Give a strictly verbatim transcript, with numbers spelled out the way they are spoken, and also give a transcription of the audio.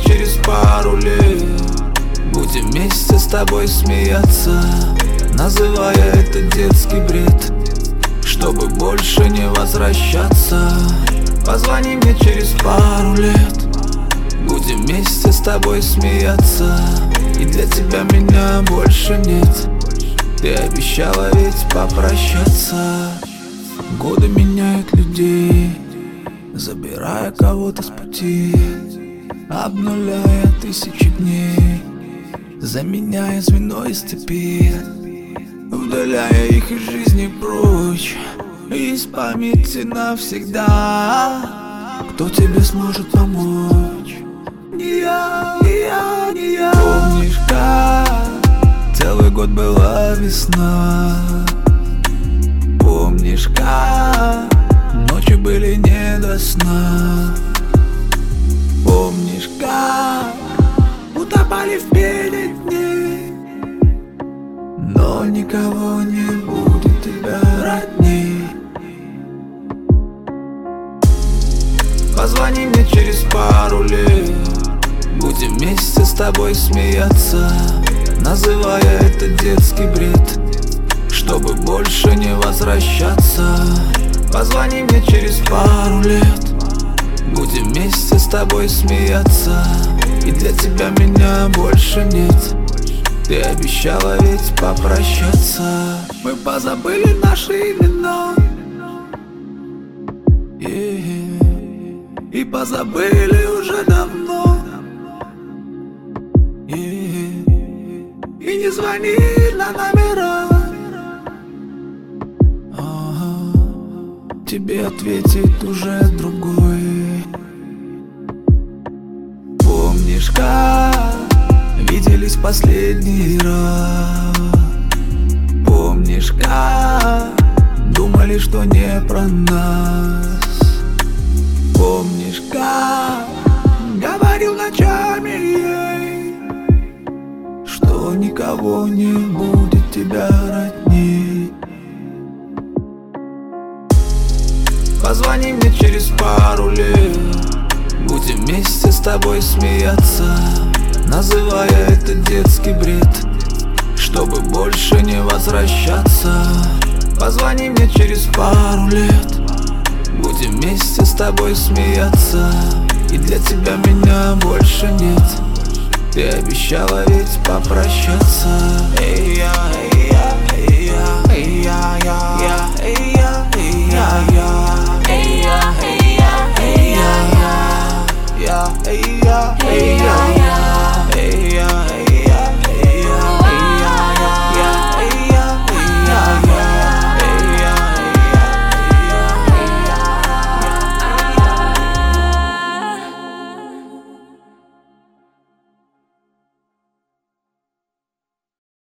через пару лет. Будем вместе с тобой смеяться, называя это детский бред, чтобы больше не возвращаться. Позвони мне через пару лет. Будем вместе с тобой смеяться, и для тебя меня больше нет. Ты обещала ведь попрощаться. Годы меняют людей, забирая кого-то с пути, обнуляя тысячи дней, заменяя звено из цепи, удаляя их из жизни прочь, из памяти навсегда. Кто тебе сможет помочь? Не я, не я, не я. Помнишь, как целый год была весна? Помнишь, как ночи были не до сна? Помнишь, как утопали в пене дней, но никого не будет тебя родней. Позвони мне через пару лет. Будем вместе с тобой смеяться, называя это детский бред, чтобы больше не возвращаться. Позвони мне через пару лет. Будем вместе с тобой смеяться, и для тебя меня больше нет. Ты обещала ведь попрощаться. Мы позабыли наши имена, yeah. И позабыли уже давно, yeah. И не звони на номера, ага. Тебе ответит уже другой. Помнишь, как виделись последний раз? Помнишь, как думали, что не про нас? Помнишь, как говорил ночами ей, что никого не будет тебя родней? Позвони мне через пару лет. Будем вместе с тобой смеяться, называя это детский бред, чтобы больше не возвращаться. Позвони мне через пару лет. Будем вместе с тобой смеяться, и для тебя меня больше нет. Ты обещала ведь попрощаться. Эй, я, эй, я, эй, я, эй, я, я.